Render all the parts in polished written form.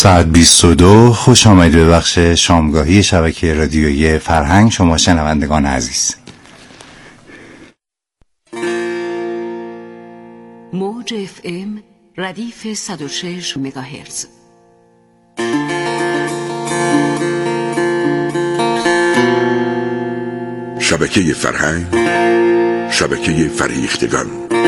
ساعت 22. خوش آمدید به بخش شامگاهی شبکه رادیویی فرهنگ شما شنوندگان عزیز. موج FM ردیف 106 مگاهرتز. شبکه فرهنگ، شبکه فریختگان.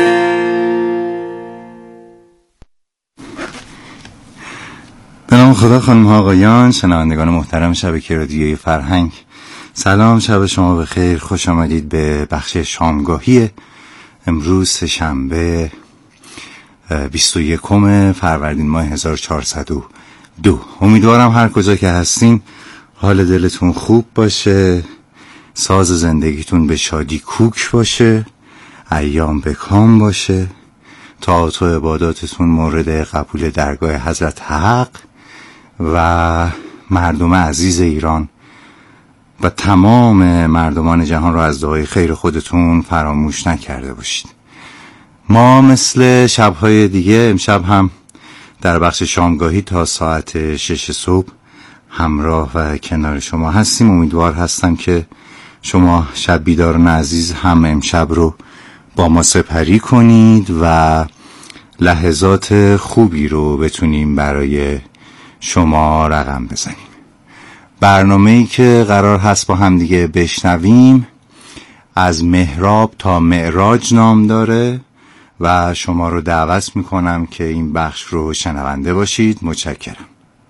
به نام خدا، خانم ها آقایان، شنوندگان محترم شبکه رادیویی فرهنگ، سلام، شب شما بخیر. خوش آمدید به بخش شامگاهی امروز شنبه 21 فروردین ماه 1402. امیدوارم هر کجا که هستین حال دلتون خوب باشه، ساز زندگیتون به شادی کوک باشه، ایام بکام باشه، طاعات و عباداتتون مورد قبول درگاه حضرت حق و مردم عزیز ایران و تمام مردمان جهان را از دعای خیر خودتون فراموش نکرده باشید. ما مثل شبهای دیگه امشب هم در بخش شامگاهی تا ساعت 6 صبح همراه و کنار شما هستیم. امیدوار هستم که شما شب بیداران عزیز هم امشب رو با ما سپری کنید و لحظات خوبی رو بتونیم برای شما رقم بزنیم. برنامه‌ای که قرار هست با هم دیگه بشنویم از محراب تا معراج نام داره و شما رو دعوت میکنم که این بخش رو شنونده باشید. متشکرم.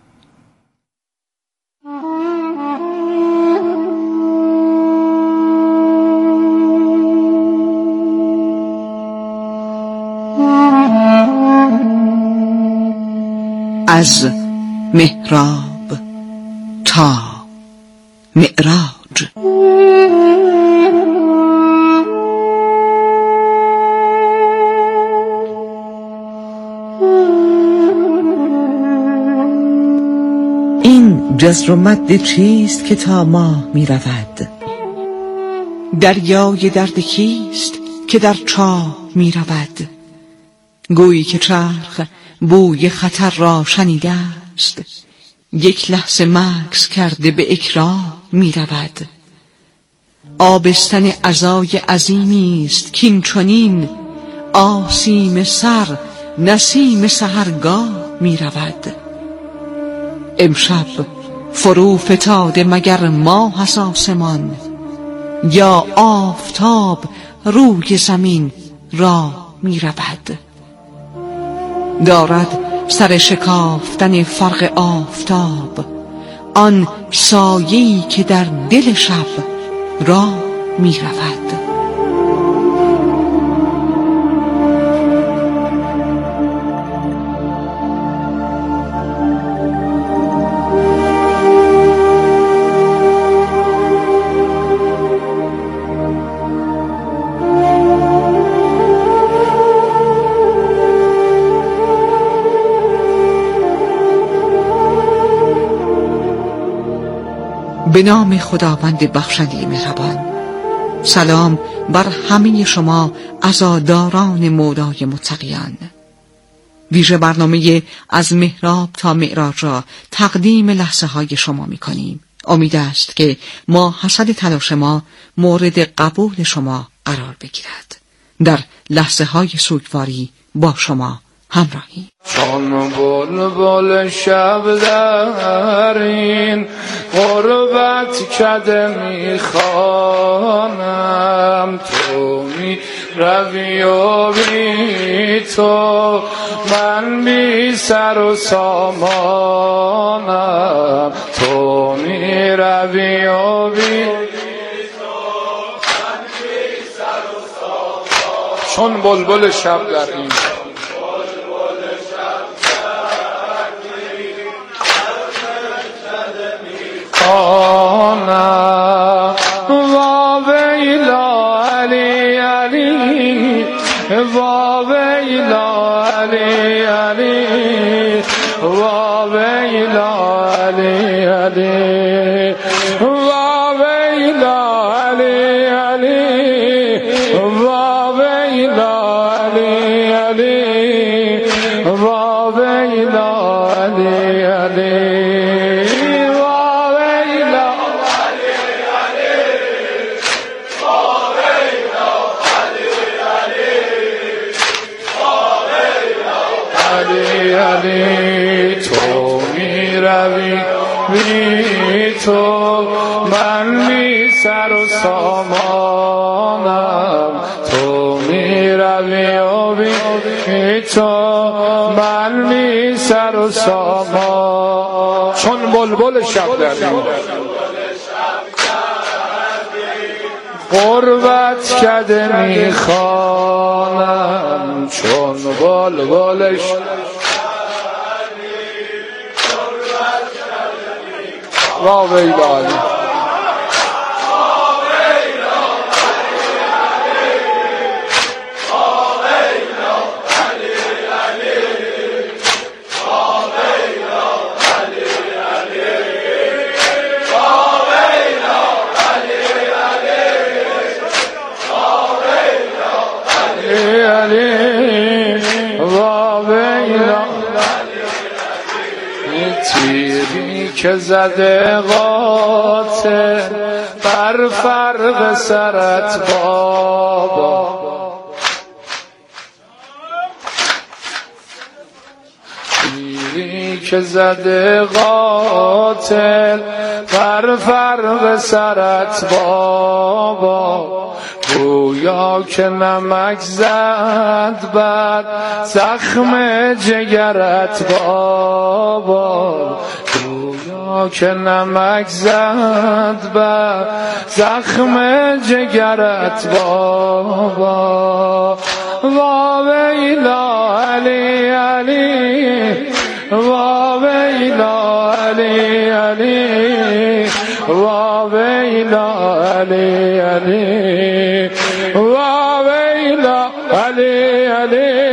از محراب تا معراج. این جزر و مد چیست که تا ماه می رود؟ دریای درد کیست که در چاه می رود؟ گویی که چرخ بوی خطر را شنیده است، یک لحظه مکث کرده به اکراه می رود. آبستن عزای عظیمی است کین چنین، آسیم سر نسیم سحرگاه می رود. امشب فرو فتاده مگر ماه از آسمان، یا آفتاب روی زمین راه می رود. دارد سر شکافتن فرق آفتاب آن سایه‌ای که در دل شب راه می رود. به نام خداوند بخشنده مهربان. سلام بر همه شما عزاداران مولای متقیان. ویژه برنامه از محراب تا معراج را تقدیم لحظه های شما می کنیم. امید است که ما حسد تلاش ما مورد قبول شما قرار بگیرد. در لحظه های سوگواری با شما همراهی. چون بلبل شب در این غربت کده میخوانم، تو می روی و بی تو من بی سر و سامانم، تو می روی و بی تو من بی سر و سامانم. چون بلبل شب در این وا ویلا علی علی، وا ویلا علی علی، وا ویلا علی علی، وا ویلا علی علی، وا ویلا علی علی، وا ویلا علی علی. بی تو من بی سر و سامانم، تو می روی و بی تو من بی سر و سامان. چون بلبل شب دردی غربت کده میخوانم، چون بلبلش را ویلالی تیری که زده قاطع بر فرق سرت بابا، تیری که زده قاطع بر فرق سرت بابا، گویا که نمک زد بر زخم جگرت بابا، گویا که نمک زد بر زخم جگرت بابا. وا ویلا علی علی، وا ویلا علی علی، وا ویلا علی علی، وا ویلا علی علی.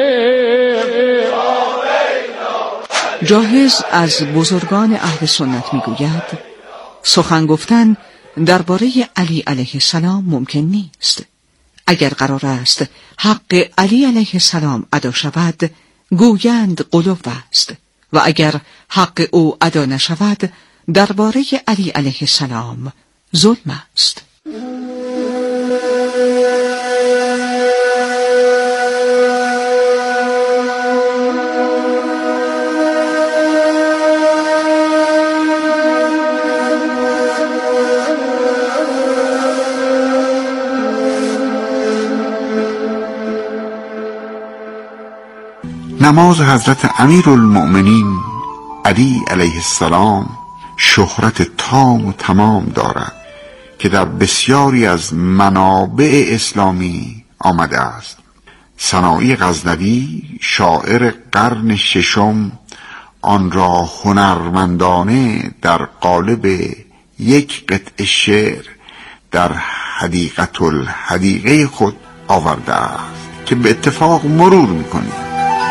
جاهز از بزرگان اهل سنت میگوید سخن گفتن درباره علی علیه السلام ممکن نیست. اگر قرار است حق علی علیه السلام ادا شود گویند غلو است، و اگر حق او ادا نشود درباره علی علیه السلام ظلم است. نماز حضرت امیرالمؤمنین علی علیه السلام شهرت تام و تمام دارد که در بسیاری از منابع اسلامی آمده است. سنایی غزنوی شاعر قرن ششم آن را هنرمندانه در قالب یک قطعه شعر در حدیقة الحدیقه خود آورده است که به اتفاق مرور می‌کنیم.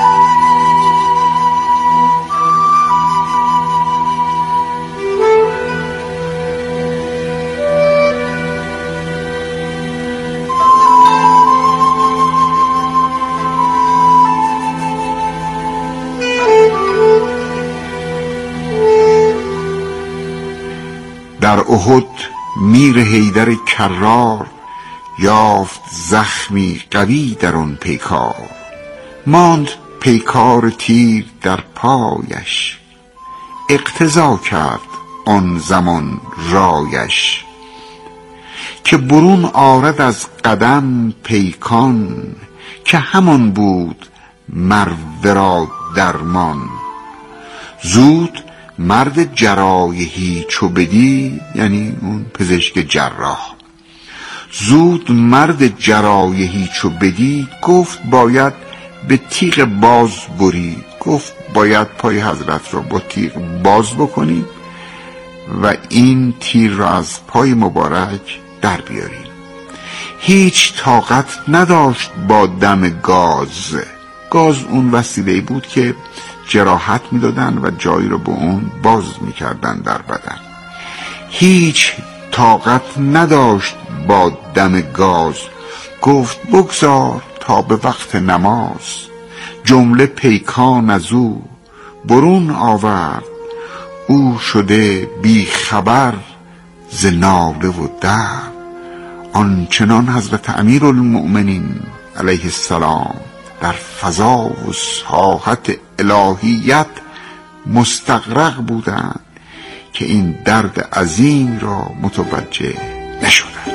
در احد میر حیدر کرار یافت زخمی قوی در آن پیکار، ماند پیکار تیر در پایش، اقتضا کرد آن زمان رایش، که برون آرد از قدم پیکان، که همان بود مرورا درمان. زود مرد جرایحی چو بدید، یعنی اون پزشک جراح، زود مرد جرایحی چو بدید، گفت باید به تیغ باز برید. گفت باید پای حضرت را با تیغ باز بکنید و این تیر را از پای مبارک در بیارید. هیچ طاقت نداشت با دم گاز. گاز اون وسیله بود که جراحت میدادن و جایی رو به اون باز میکردن در بدن. هیچ طاقت نداشت با دم گاز. گفت بگذار تا به وقت نماز. جمله پیکان از او برون آورد، او شده بی خبر ز ناله و درد. آنچنان حضرت امیرالمؤمنین علیه السلام در فضا و ساحت الهیت مستغرق بودند که این درد عظیم را متوجه نشدند.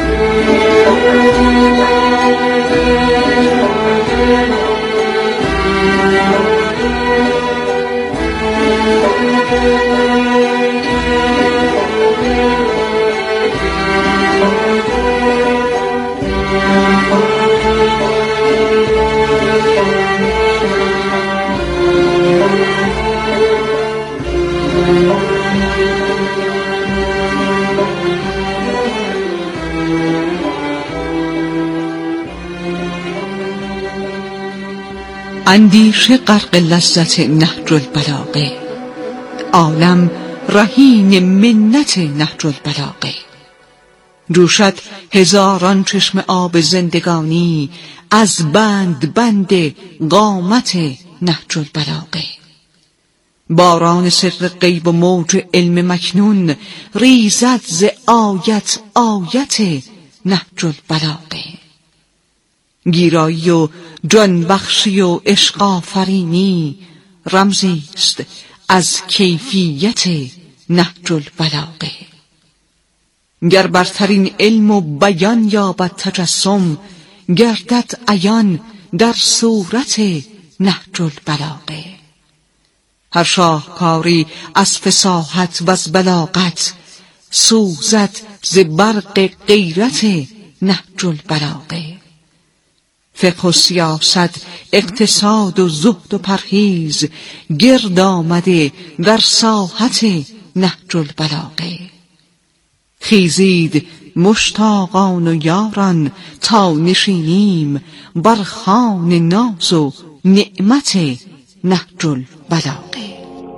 اندیشه غرق لذت نهج البلاغه، عالم رهین منت نهج البلاغه. جوشد هزاران چشم آب زندگانی از بند بند قامت نهج البلاغه. باران سر غیب و موج علم مکنون ریزد ز آیت آیت نهج البلاغه. گیرایی و جان بخشی و عشق آفرینی رمزی است از کیفیت نهج البلاغه. گر برترین علم و بیان یابد تجسم، گردد عیان در صورت نهج البلاغه. هر شاهکاری از فصاحت و از بلاغت سوزد ز برق غیرت نهج البلاغه. فقه و سیاست، اقتصاد و زهد و پرهیز گرد آمده در ساحت نهج البلاغه. خیزید مشتاقان و یاران تا نشینیم بر خوان ناز و نعمت نهج البلاغه.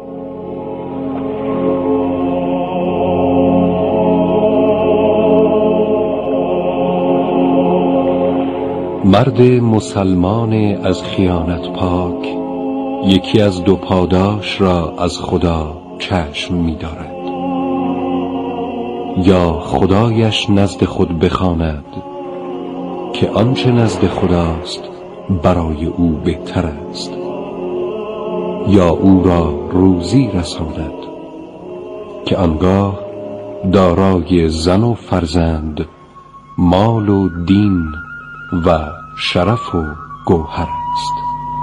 مرد مسلمان از خیانت پاک یکی از دو پاداش را از خدا چشم می دارد: یا خدایش نزد خود بخواند که آنچه نزد خداست برای او بهتر است، یا او را روزی رساند که آنگاه دارای زن و فرزند، مال و دین و شرف و گوهر است.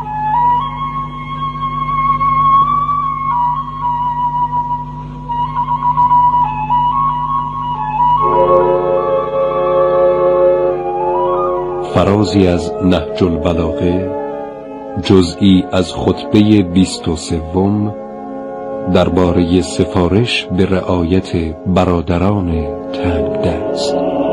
فرازی از نهج البلاغه، جزئی از خطبه 23 درباره سفارش به رعایت برادران تنگ دست.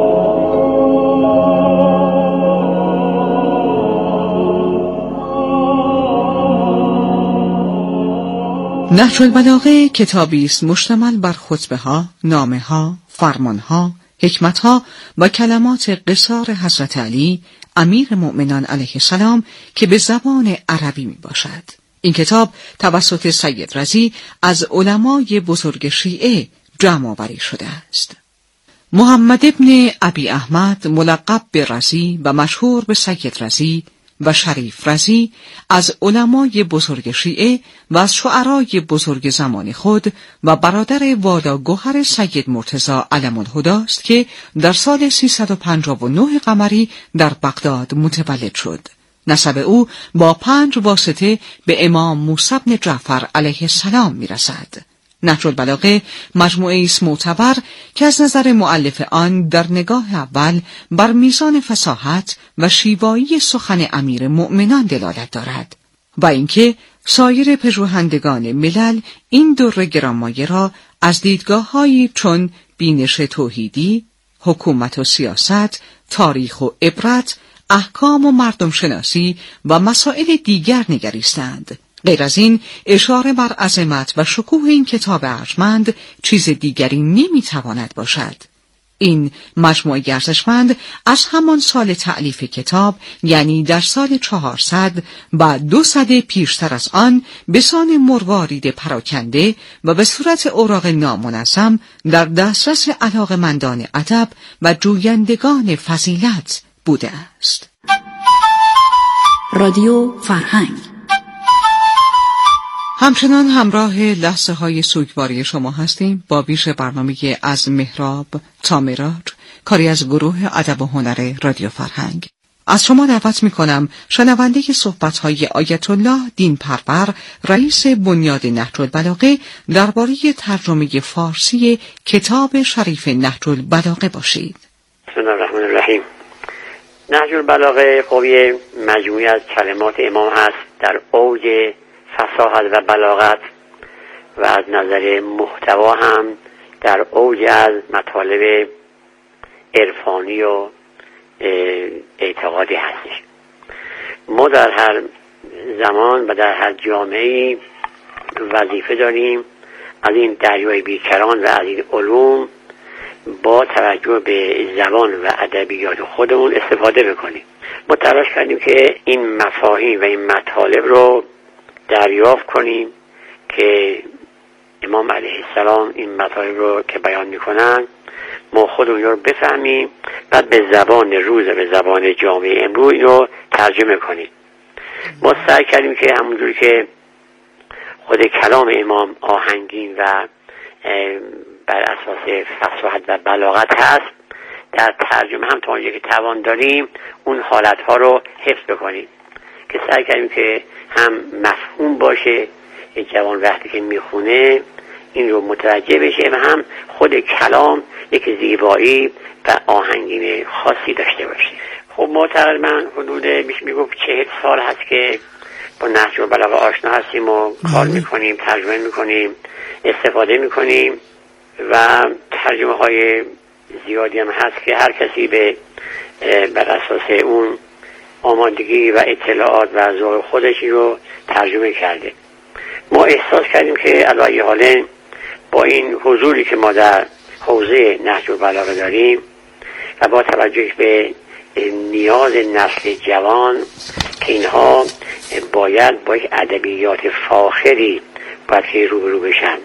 نهج البلاغه کتابی است مشتمل بر خطبه ها، نامه ها، فرمان ها، حکمت ها و کلمات قصار حضرت علی امیر مؤمنان علیه السلام که به زبان عربی می باشد. این کتاب توسط سید رضی از علمای بزرگ شیعه جمع آوری شده است. محمد ابن ابی احمد ملقب به رضی و مشهور به سید رضی و شریف رضی از علمای بزرگ شیعه و از شعرای بزرگ زمان خود و برادر والا گوهر سید مرتضی علم الهدی است که در سال 359 قمری در بغداد متولد شد. نسب او با 5 واسطه به امام موسی بن جعفر علیه السلام میرسد. نهج البلاغه مجموعه است معتبر که از نظر مؤلف آن در نگاه اول بر میزان فصاحت و شیوایی سخن امیر مؤمنان دلالت دارد و اینکه سایر پژوهندگان ملل این در گرانمایه را از دیدگاه‌هایی چون بینش توحیدی، حکومت و سیاست، تاریخ و عبرت، احکام و مردم شناسی و مسائل دیگر نگریستند. غیر از این اشاره بر عظمت و شکوه این کتاب ارجمند چیز دیگری نمیتواند باشد. این مجموعه ارزشمند از همان سال تألیف کتاب، یعنی در سال 400 و 200 پیشتر از آن، به سان مروارید پراکنده و به صورت اوراق نامنظم در دسترس علاقه‌مندان ادب و جویندگان فضیلت بوده است. رادیو فرهنگ همچنان همراه لحظه های سوگواری شما هستیم با ویژه برنامه از محراب تا معراج، کاری از گروه ادب و هنر رادیو فرهنگ. از شما دعوت می‌کنم شنونده صحبت‌های آیت الله دین پرور، رئیس بنیاد نهج البلاغه، درباره ترجمه فارسی کتاب شریف نهج البلاغه باشید. بسم الله الرحمن الرحیم. نهج البلاغه قوی مجموعی از کلمات امام هست در اوج فصاحت و بلاغت و از نظر محتوا هم در اوج از مطالب عرفانی و اعتقادی هستش. ما در هر زمان و در هر جامعه‌ای وظیفه داریم از این دریای بیکران و از این علوم با توجه به زبان و ادبیات خودمون استفاده بکنیم. ما تلاش کردیم که این مفاهیم و این مطالب رو دریافت کنیم که امام علیه السلام این مطالب رو که بیان میکنن ما خودمون رو بفهمیم، بعد به زبان روز به زبان جامعه امروز رو ترجمه کنیم. ما سعی کردیم که همونجوری که خود کلام امام آهنگین و بر اساس فصاحت و بلاغت هست، در ترجمه هم تا اونجا که توان داریم اون حالتها رو حفظ بکنیم که سعی کردیم که هم مفهوم باشه، جوان وقتی که میخونه این رو متوجه بشه و هم خود کلام یک زیبایی و آهنگین خاصی داشته باشه. خب ما تقریبا حدود میگفت 40 سال هست که با نهج البلاغه آشنا هستیم و کار میکنیم، ترجمه میکنیم، استفاده میکنیم و ترجمه های زیادی هم هست که هر کسی بر اساس اون آمادگی و اطلاعات و ذوق خودش رو ترجمه کرده. ما احساس کردیم که علی حال با این حضوری که ما در حوزه نهج البلاغه داریم و با توجه به نیاز نسل جوان که اینها باید با یک ادبیات فاخری باید که روبرو بشن.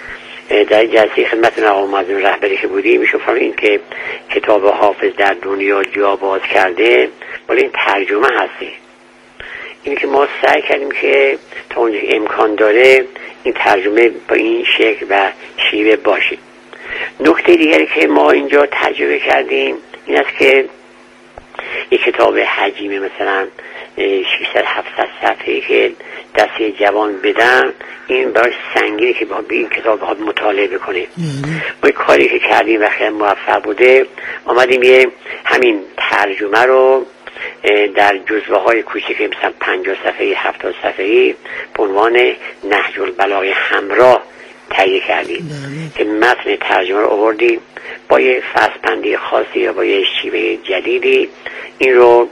در جلسه خدمت آقا معظم رهبری که بودیم میشه فهمید که کتاب حافظ در دنیا جا باز کرده ولی این ترجمه هستی. اینی که ما سعی کردیم که تا اونجا امکان داره این ترجمه با این شکل و شیوه باشه. نکته دیگری که ما اینجا تجربه کردیم این است که یک کتاب حجم مثلا 600-700 صفحه‌ای که دسته جوان بدن این برای سنگینی که با این کتاب باید مطالعه بکنه. ما کاری که کردیم و خیلی موفق بوده، آمدیم یه همین ترجمه رو در جزوه های کوچیک مثلا 50 صفحه‌ای 70 صفحه‌ای به عنوان نهج البلاغه همراه تهیه کردیم که متن ترجمه رو آوردیم با یه فصل‌بندی خاصی یا با یه شیوه جدیدی این رو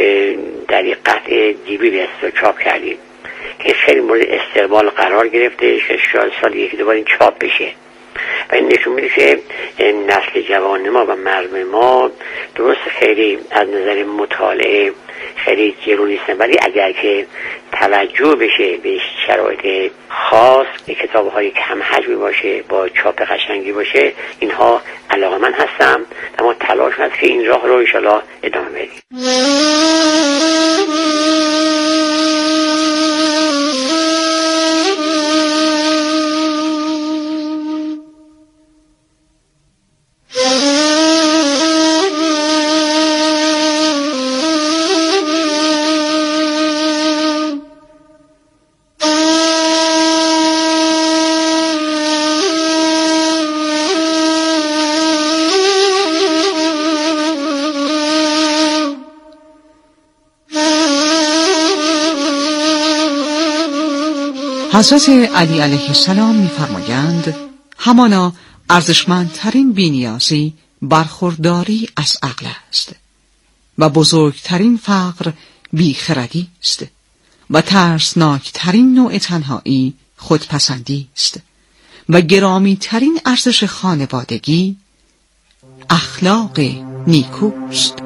در یک قطع جیبی به چاپ کردیم که خیلی مورد استقبال قرار گرفته که شاید سال یکی دوباره این چاپ بشه و این نشون میده که نسل جوان ما و مردم ما درست خیلی از نظر مطالعه خیلی جلو نیستن، ولی اگر که توجه بشه به شرایط خاص کتاب های کم حجمی باشه با چاپ قشنگی باشه اینها علاقه‌مند هستم و ما تلاش هست که این راه رو انشالله ادامه بدیم. حضرت علی علیه السلام می‌فرمایند همانا ارزشمندترین بی‌نیازی برخورداری از عقل است و بزرگترین فقر بیخردی است و ترسناکترین نوع تنهایی خودپسندی است و گرامیترین ارزش خانوادگی اخلاق نیکوست.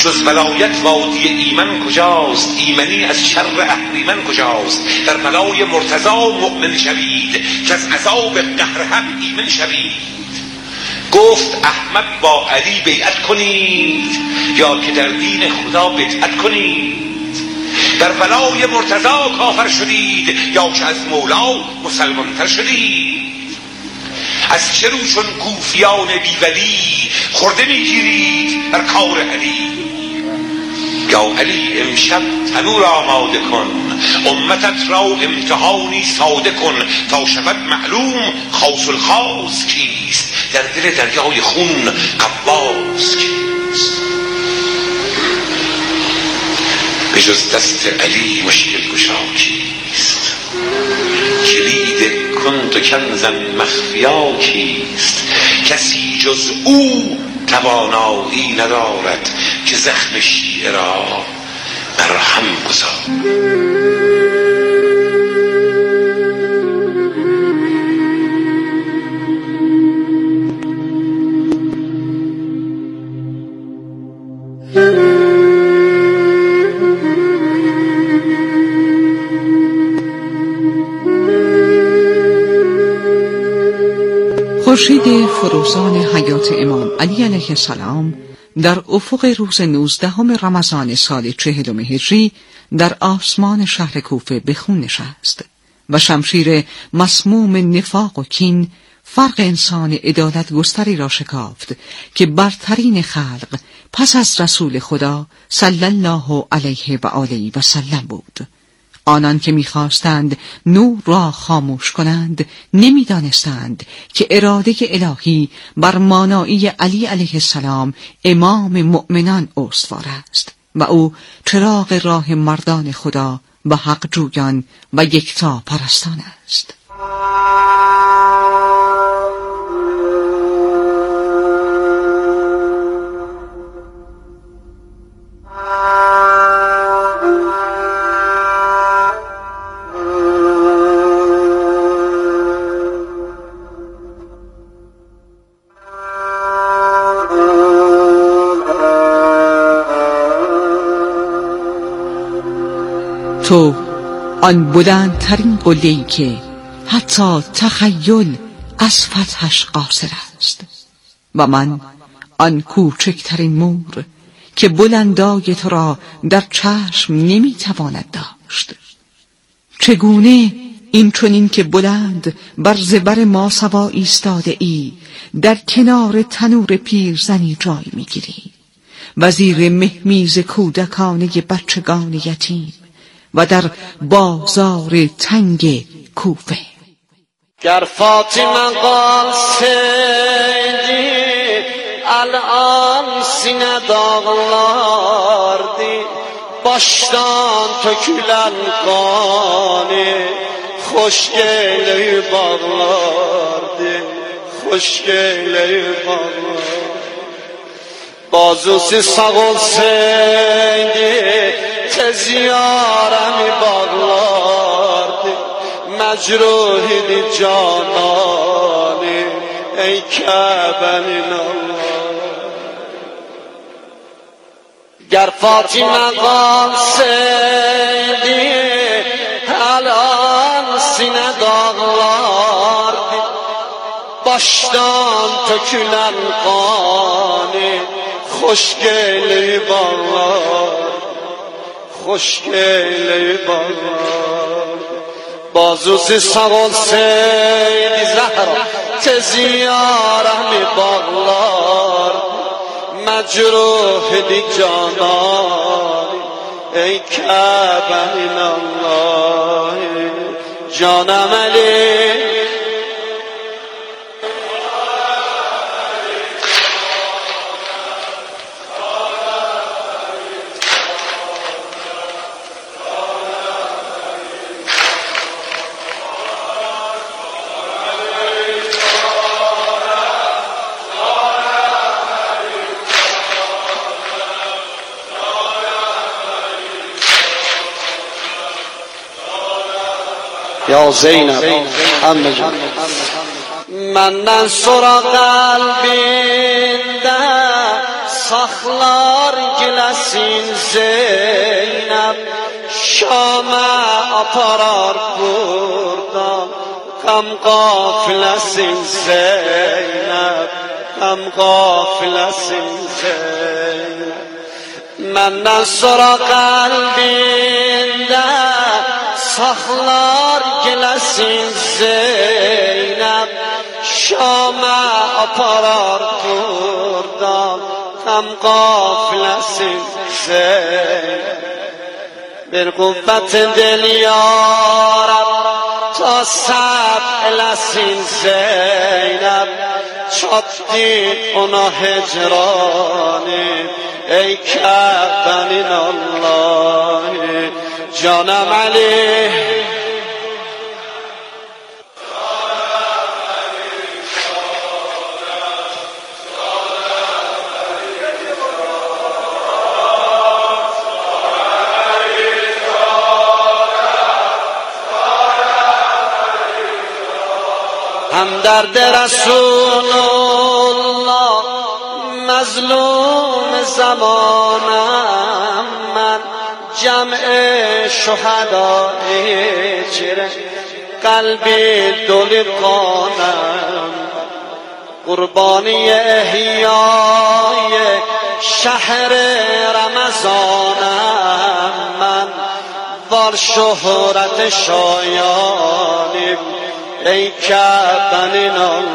جز ولایت وادی ایمن کجاست؟ ایمنی از شر اهریمن کجاست؟ در بلای مرتضی مؤمن شوید که از عذاب قهر حق ایمن شوید. گفت احمد با علی بیعت کنید یا که در دین خدا بدعت کنید. در بلای مرتضی کافر شدید یا که از مولا مسلمان تر شدید. از چه رو چون کوفیان بیولی خورده میگیرید بر کار علی؟ یا علی امشب تنور آماده کن، امتت را امتحانی ساده کن تا شود معلوم خاص الخاص کیست، در دل دریای خون غواص کیست. به جز دست علی مشکل گشا کیست؟ کلید کنت کنزا مخفیا کیست؟ کسی جز او توانایی ندارد که زخم شیعه را مرهم گذارد. خورشید فروزان حیات امام علی علیه السلام در افق روز 19 رمضان سال 40 هجری در آسمان شهر کوفه به خون نشست و شمشیر مسموم نفاق و کین فرق انسان عدالت گستری را شکافت که برترین خلق پس از رسول خدا صلی الله علیه و آله و سلم بود. آنان که می‌خواستند نور را خاموش کنند نمی‌دانستند که اراده الهی بر مانایی علی علیه السلام امام مؤمنان استوار است و او چراغ راه مردان خدا و حق جویان و یکتا پرستان است. تو آن بلندترین قله‌ای که حتی تخیل از فتحش قاصر است و من آن کوچکترین مور که بلندای تو را در چشم نمیتواند داشت. چگونه این چنین که بلند بر زبر ماسوا ایستاده ای در کنار تنور پیرزنی جای میگیری و زیر مهمیز کودکانه بچگان یتیم و در بازار تنگ کوفه. گر فاطمه قاصدی الان سینه dağlardı baştan tökülen kanı hoş geleyi bağlardı hoş geleyi bağlardı bazusi sağ olsaydı tez yaremi bağlardı mecruh idi cananı ey Kabe'nin Allah. گر فاطمه قاصدی الان سینه dağlardı baştan tökülen kanı hoş geleyi bağlardı hoş geleyi bağlardı bazusi sağ olsaydı Zahra tez yaremi bağlardı mecruh idi canan ey Kabe'nin Allah'ı canım Ali Ya Zeynep anneciğim menden sonra kalbinde saklar gile این زینب شام اپرار بردم کم قافل این زینب کم قافل این زینب من نصر قلبinde saklar gelesin Zeynep Şam'a aparar buradan tam kafilesin Zeynep bir kuvvet dil yarab ta sab elesin Zeynep çattı ona hicrani ey Kâbe'nin Allah'ı canım Ali همدرد رسولالله مظلوم زمانم من جمع شهدای چره قلبی دلقانم قربانی احیای شهر رمضانم من وار شهرت شایانیم ای کعبه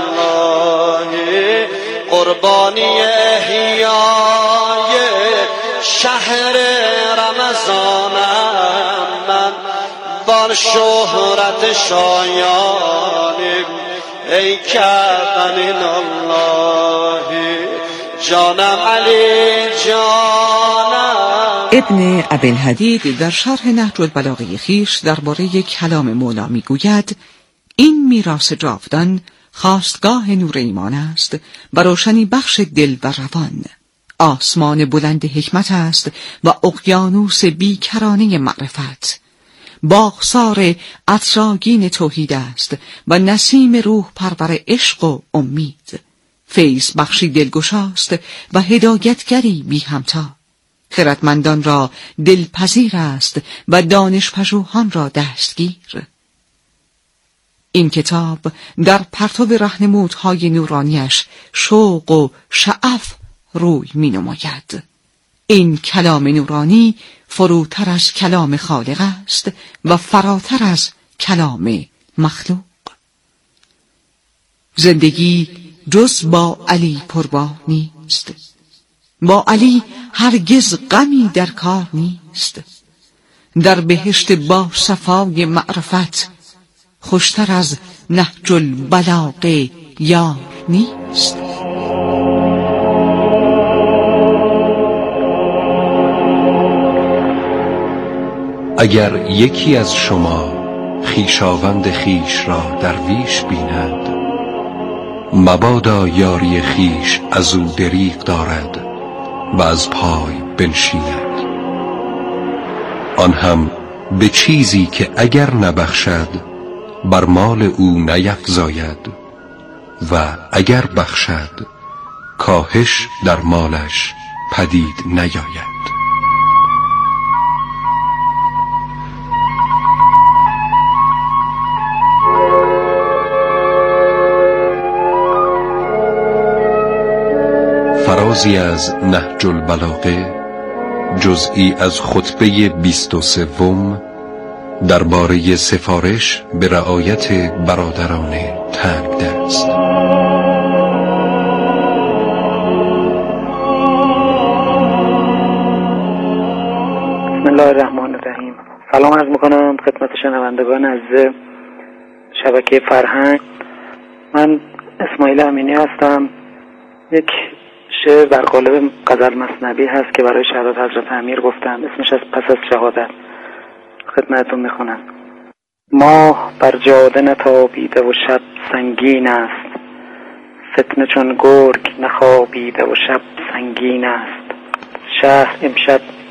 الله قربانی احیای شهر رمضانم من بر شهرت شایانیم ای کعبه الله جانم علی جانم. ابن ابی‌الحدید در شرح نهج البلاغه خویش درباره کلام مولا میگوید این میراث جاودان خاستگاه نور ایمان است و روشنی بخش دل و روان. آسمان بلند حکمت است و اقیانوس بیکرانه معرفت. باغسار عطرآگین توحید است و نسیم روح پرور عشق و امید. فیض بخشی دلگشاست و هدایتگری بی همتا. خردمندان را دلپذیر است و دانشپژوهان را دستگیر. این کتاب در پرتو راهنمودهای نورانیش شوق و شعف روی می نماید. این کلام نورانی فروتر از کلام خالق است و فراتر از کلام مخلوق. زندگی جز با علی پروا نیست. با علی هرگز غمی در کار نیست. در بهشت با صفای معرفت خوشتر از نهج البلاغه یار نیست. اگر یکی از شما خویشاوند خویش را درویش بیند مبادا یاری خویش از او دریغ دارد و از پای بنشیند، آن هم به چیزی که اگر نبخشد بر مال او نیفزاید و اگر بخشد کاهش در مالش پدید نیاید. فرازی از نهج البلاغه، جزئی از خطبه 23 درباره سفارش به رعایت برادران تنگ دست. بسم الله الرحمن الرحیم. سلام عرض میکنم خدمت شنوندگان عزیز شبکه فرهنگ. من اسماعیل امینی هستم. یک شعر در قالب غزل مثنوی هست که برای شهادت حضرت امیر گفتم، اسمش از پس از شهادت. خدمتتون میخونم. ماه بر جاده نتابیده و شب سنگین است، فتنه چون گرگ نخوابیده و شب سنگین است. شهر امشب